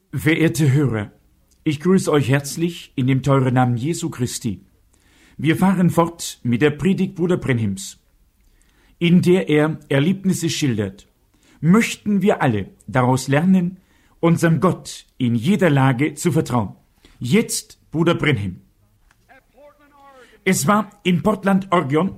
Verehrte Hörer, ich grüße euch herzlich in dem teuren Namen Jesu Christi. Wir fahren fort mit der Predigt Bruder Brenhims, in der er Erlebnisse schildert. Möchten wir alle daraus lernen, unserem Gott in jeder Lage zu vertrauen. Jetzt Bruder Brenhim. Es war in Portland, Oregon,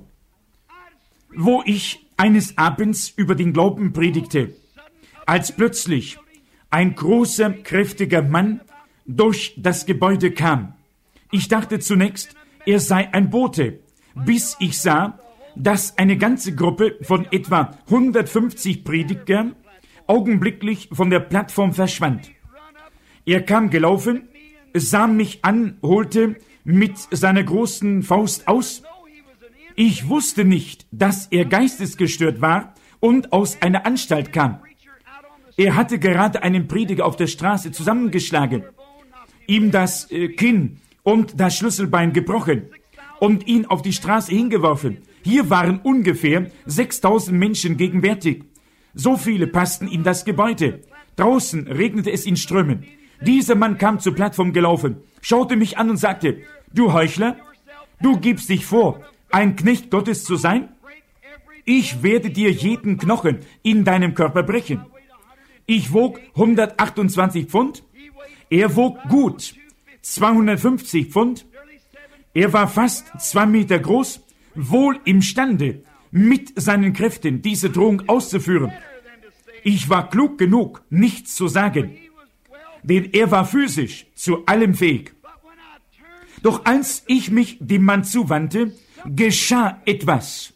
wo ich eines Abends über den Glauben predigte, als plötzlich ein großer, kräftiger Mann durch das Gebäude kam. Ich dachte zunächst, er sei ein Bote, bis ich sah, dass eine ganze Gruppe von etwa 150 Predigern augenblicklich von der Plattform verschwand. Er kam gelaufen, sah mich an, holte mit seiner großen Faust aus. Ich wusste nicht, dass er geistesgestört war und aus einer Anstalt kam. Er hatte gerade einen Prediger auf der Straße zusammengeschlagen, ihm das Kinn und das Schlüsselbein gebrochen und ihn auf die Straße hingeworfen. Hier waren ungefähr 6000 Menschen gegenwärtig. So viele passten in das Gebäude. Draußen regnete es in Strömen. Dieser Mann kam zur Plattform gelaufen, schaute mich an und sagte, du Heuchler, du gibst dich vor, ein Knecht Gottes zu sein? Ich werde dir jeden Knochen in deinem Körper brechen. Ich wog 128 Pfund, er wog gut 250 Pfund, er war fast 2 Meter groß, wohl imstande, mit seinen Kräften diese Drohung auszuführen. Ich war klug genug, nichts zu sagen, denn er war physisch zu allem fähig. Doch als ich mich dem Mann zuwandte, geschah etwas.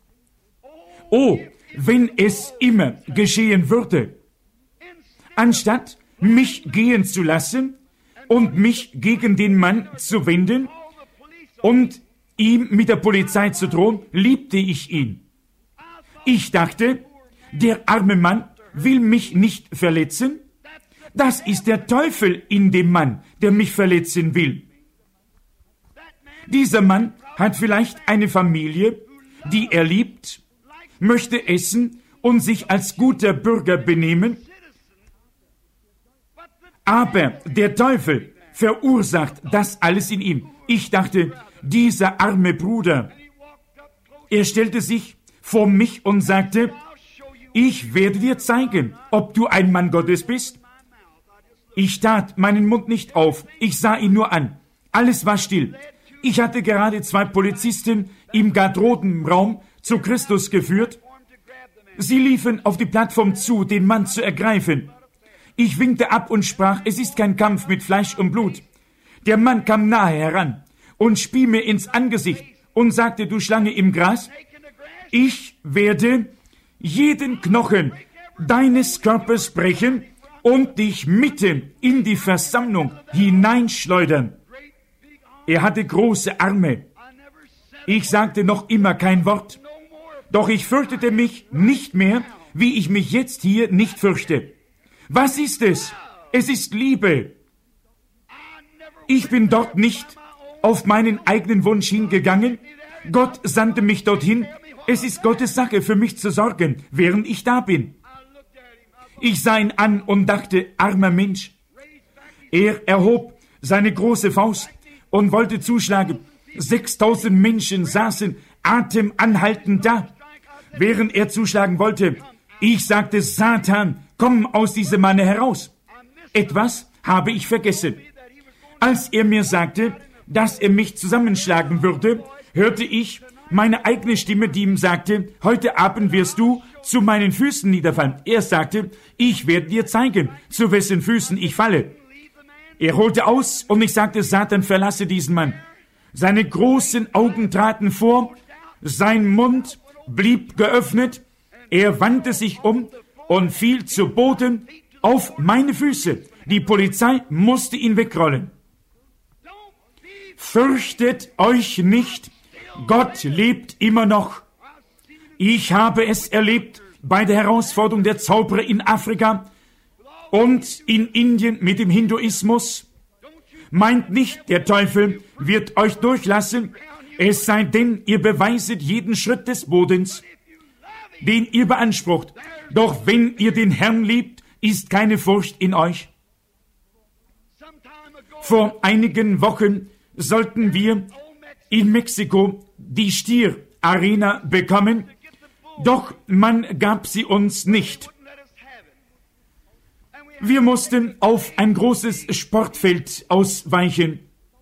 Oh, wenn es immer geschehen würde! Anstatt mich gehen zu lassen und mich gegen den Mann zu wenden und ihm mit der Polizei zu drohen, liebte ich ihn. Ich dachte, der arme Mann will mich nicht verletzen. Das ist der Teufel in dem Mann, der mich verletzen will. Dieser Mann hat vielleicht eine Familie, die er liebt, möchte essen und sich als guter Bürger benehmen. Aber der Teufel verursacht das alles in ihm. Ich dachte, dieser arme Bruder, er stellte sich vor mich und sagte, ich werde dir zeigen, ob du ein Mann Gottes bist. Ich tat meinen Mund nicht auf, ich sah ihn nur an. Alles war still. Ich hatte gerade 2 Polizisten im Garderobenraum zu Christus geführt. Sie liefen auf die Plattform zu, den Mann zu ergreifen. Ich winkte ab und sprach, es ist kein Kampf mit Fleisch und Blut. Der Mann kam nahe heran und spie mir ins Angesicht und sagte, du Schlange im Gras, ich werde jeden Knochen deines Körpers brechen und dich mitten in die Versammlung hineinschleudern. Er hatte große Arme. Ich sagte noch immer kein Wort. Doch ich fürchtete mich nicht mehr, wie ich mich jetzt hier nicht fürchte. Was ist es? Es ist Liebe. Ich bin dort nicht auf meinen eigenen Wunsch hingegangen. Gott sandte mich dorthin. Es ist Gottes Sache, für mich zu sorgen, während ich da bin. Ich sah ihn an und dachte, armer Mensch. Er erhob seine große Faust und wollte zuschlagen. 6000 Menschen saßen atemanhaltend da, während er zuschlagen wollte. Ich sagte, Satan, komm aus diesem Manne heraus. Etwas habe ich vergessen. Als er mir sagte, dass er mich zusammenschlagen würde, hörte ich meine eigene Stimme, die ihm sagte, heute Abend wirst du zu meinen Füßen niederfallen. Er sagte, ich werde dir zeigen, zu wessen Füßen ich falle. Er holte aus und ich sagte, Satan, verlasse diesen Mann. Seine großen Augen traten vor, sein Mund blieb geöffnet, er wandte sich um und fiel zu Boden auf meine Füße. Die Polizei musste ihn wegrollen. Fürchtet euch nicht, Gott lebt immer noch. Ich habe es erlebt bei der Herausforderung der Zauberer in Afrika und in Indien mit dem Hinduismus. Meint nicht, der Teufel wird euch durchlassen, es sei denn, ihr beweiset jeden Schritt des Bodens, den ihr beansprucht. Doch wenn ihr den Herrn liebt, ist keine Furcht in euch. Vor einigen Wochen sollten wir in Mexiko die Stierarena bekommen, doch man gab sie uns nicht. Wir mussten auf ein großes Sportfeld ausweichen.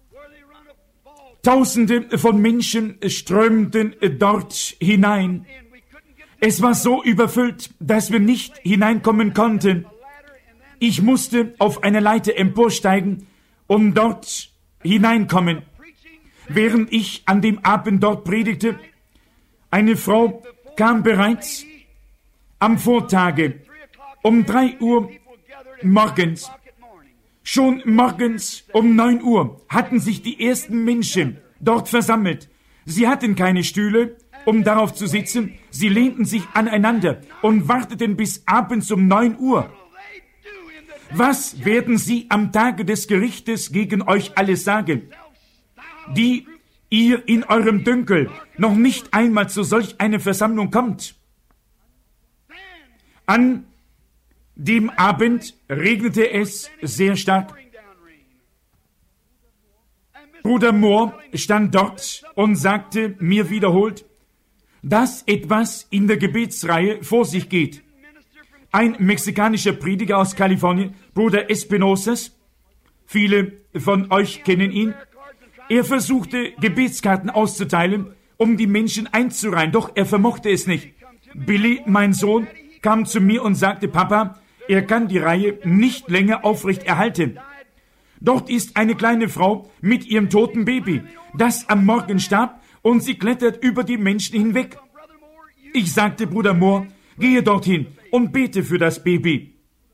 Tausende von Menschen strömten dort hinein. Es war so überfüllt, dass wir nicht hineinkommen konnten. Ich musste auf eine Leiter emporsteigen, um dort hineinkommen. Während ich an dem Abend dort predigte, eine Frau kam bereits am Vortage um 3 Uhr morgens. Schon morgens um 9 Uhr hatten sich die ersten Menschen dort versammelt. Sie hatten keine Stühle, um darauf zu sitzen. Sie lehnten sich aneinander und warteten bis abends um 9 Uhr. Was werden sie am Tage des Gerichtes gegen euch alle sagen, die ihr in eurem Dünkel noch nicht einmal zu solch einer Versammlung kommt? An dem Abend regnete es sehr stark. Bruder Moore stand dort und sagte mir wiederholt, dass etwas in der Gebetsreihe vor sich geht. Ein mexikanischer Prediger aus Kalifornien, Bruder Espinosa, viele von euch kennen ihn, er versuchte Gebetskarten auszuteilen, um die Menschen einzureihen, doch er vermochte es nicht. Billy, mein Sohn, kam zu mir und sagte, Papa, er kann die Reihe nicht länger aufrecht erhalten. Dort ist eine kleine Frau mit ihrem toten Baby, das am Morgen starb, und sie klettert über die Menschen hinweg. Ich sagte, Bruder Moore, gehe dorthin und bete für das Baby.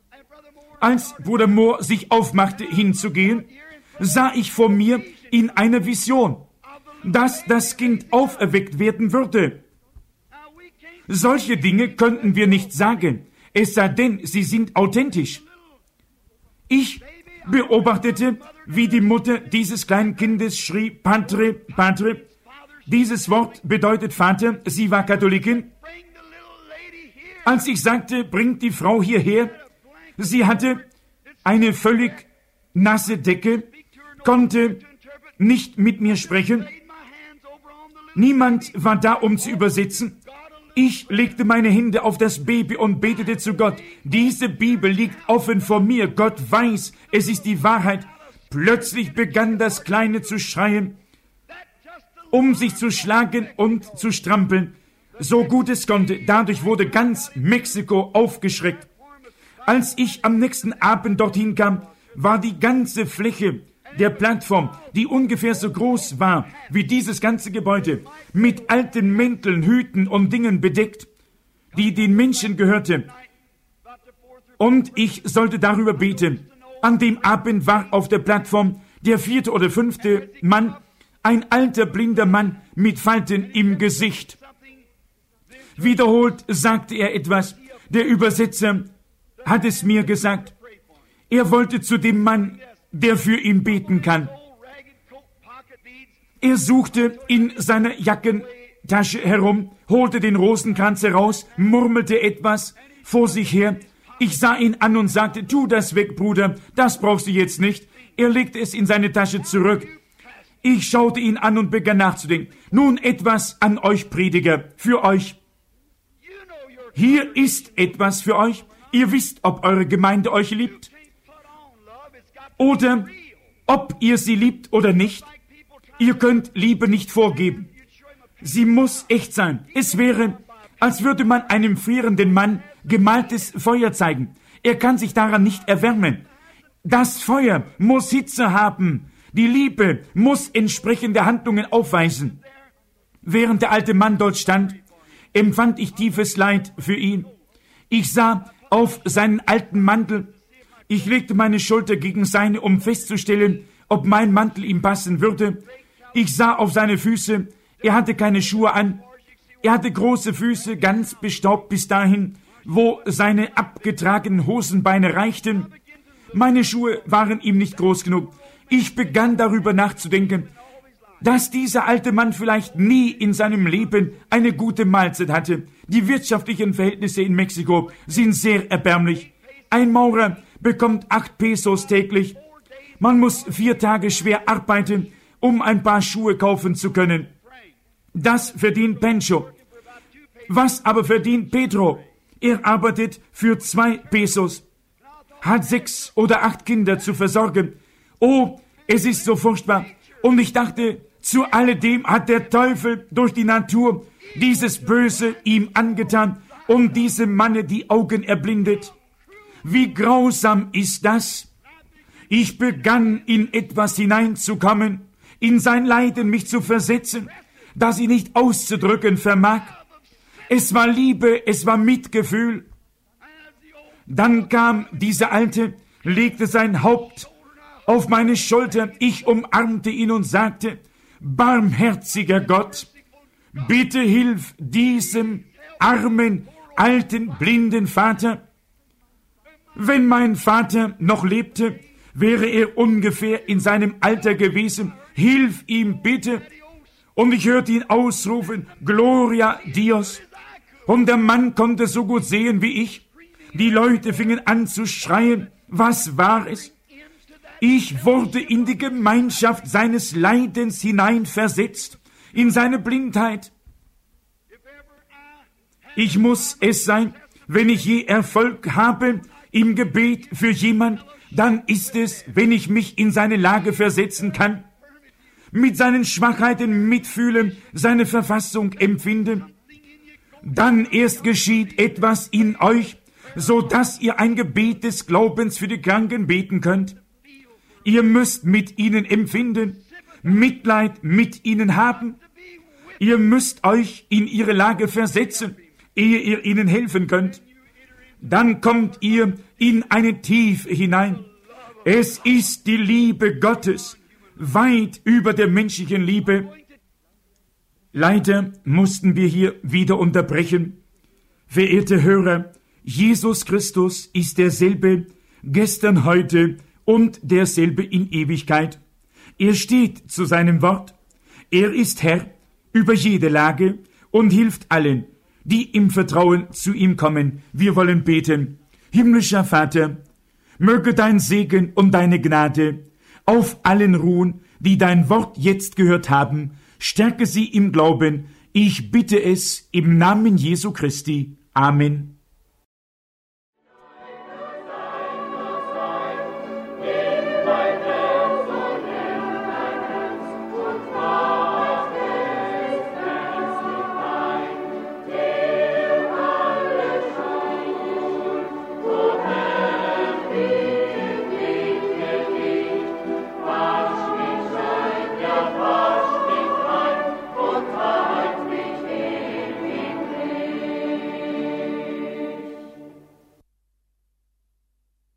Als Bruder Moore sich aufmachte, hinzugehen, sah ich vor mir in einer Vision, dass das Kind auferweckt werden würde. Solche Dinge könnten wir nicht sagen, es sei denn, sie sind authentisch. Ich beobachtete, wie die Mutter dieses kleinen Kindes schrie, Padre, Padre. Dieses Wort bedeutet Vater, sie war Katholikin. Als ich sagte, bringt die Frau hierher, sie hatte eine völlig nasse Decke, konnte nicht mit mir sprechen. Niemand war da, um zu übersetzen. Ich legte meine Hände auf das Baby und betete zu Gott. Diese Bibel liegt offen vor mir. Gott weiß, es ist die Wahrheit. Plötzlich begann das Kleine zu schreien, um sich zu schlagen und zu strampeln, so gut es konnte. Dadurch wurde ganz Mexiko aufgeschreckt. Als ich am nächsten Abend dorthin kam, war die ganze Fläche der Plattform, die ungefähr so groß war wie dieses ganze Gebäude, mit alten Mänteln, Hüten und Dingen bedeckt, die den Menschen gehörte. Und ich sollte darüber beten. An dem Abend war auf der Plattform der 4. oder 5. Mann, ein alter blinder Mann mit Falten im Gesicht. Wiederholt sagte er etwas. Der Übersetzer hat es mir gesagt. Er wollte zu dem Mann, der für ihn beten kann. Er suchte in seiner Jackentasche herum, holte den Rosenkranz heraus, murmelte etwas vor sich her. Ich sah ihn an und sagte, tu das weg, Bruder, das brauchst du jetzt nicht. Er legte es in seine Tasche zurück. Ich schaute ihn an und begann nachzudenken. Nun etwas an euch Prediger, für euch. Hier ist etwas für euch. Ihr wisst, ob eure Gemeinde euch liebt oder ob ihr sie liebt oder nicht. Ihr könnt Liebe nicht vorgeben. Sie muss echt sein. Es wäre, als würde man einem frierenden Mann gemaltes Feuer zeigen. Er kann sich daran nicht erwärmen. Das Feuer muss Hitze haben. Die Liebe muss entsprechende Handlungen aufweisen. Während der alte Mann dort stand, empfand ich tiefes Leid für ihn. Ich sah auf seinen alten Mantel. Ich legte meine Schulter gegen seine, um festzustellen, ob mein Mantel ihm passen würde. Ich sah auf seine Füße. Er hatte keine Schuhe an. Er hatte große Füße, ganz bestaubt bis dahin, wo seine abgetragenen Hosenbeine reichten. Meine Schuhe waren ihm nicht groß genug. Ich begann darüber nachzudenken, dass dieser alte Mann vielleicht nie in seinem Leben eine gute Mahlzeit hatte. Die wirtschaftlichen Verhältnisse in Mexiko sind sehr erbärmlich. Ein Maurer bekommt 8 Pesos täglich. Man muss 4 Tage schwer arbeiten, um ein paar Schuhe kaufen zu können. Das verdient Pencho. Was aber verdient Pedro? Er arbeitet für 2 Pesos, hat 6 oder 8 Kinder zu versorgen. Oh, es ist so furchtbar. Und ich dachte, zu alledem hat der Teufel durch die Natur dieses Böse ihm angetan und diesem Manne die Augen erblindet. Wie grausam ist das? Ich begann in etwas hineinzukommen, in sein Leiden mich zu versetzen, das ich nicht auszudrücken vermag. Es war Liebe, es war Mitgefühl. Dann kam dieser Alte, legte sein Haupt auf meine Schulter, ich umarmte ihn und sagte, barmherziger Gott, bitte hilf diesem armen, alten, blinden Vater. Wenn mein Vater noch lebte, wäre er ungefähr in seinem Alter gewesen. Hilf ihm bitte. Und ich hörte ihn ausrufen, Gloria Dios. Und der Mann konnte so gut sehen wie ich. Die Leute fingen an zu schreien. Was war es? Ich wurde in die Gemeinschaft seines Leidens hineinversetzt, in seine Blindheit. Ich muss es sein, wenn ich je Erfolg habe im Gebet für jemand, dann ist es, wenn ich mich in seine Lage versetzen kann, mit seinen Schwachheiten mitfühlen, seine Verfassung empfinden. Dann erst geschieht etwas in euch, so dass ihr ein Gebet des Glaubens für die Kranken beten könnt. Ihr müsst mit ihnen empfinden, Mitleid mit ihnen haben. Ihr müsst euch in ihre Lage versetzen, ehe ihr ihnen helfen könnt. Dann kommt ihr in eine Tiefe hinein. Es ist die Liebe Gottes, weit über der menschlichen Liebe. Leider mussten wir hier wieder unterbrechen. Verehrte Hörer, Jesus Christus ist derselbe gestern, heute und derselbe in Ewigkeit. Er steht zu seinem Wort. Er ist Herr über jede Lage und hilft allen, die im Vertrauen zu ihm kommen. Wir wollen beten. Himmlischer Vater, möge dein Segen und deine Gnade auf allen ruhen, die dein Wort jetzt gehört haben. Stärke sie im Glauben. Ich bitte es im Namen Jesu Christi. Amen.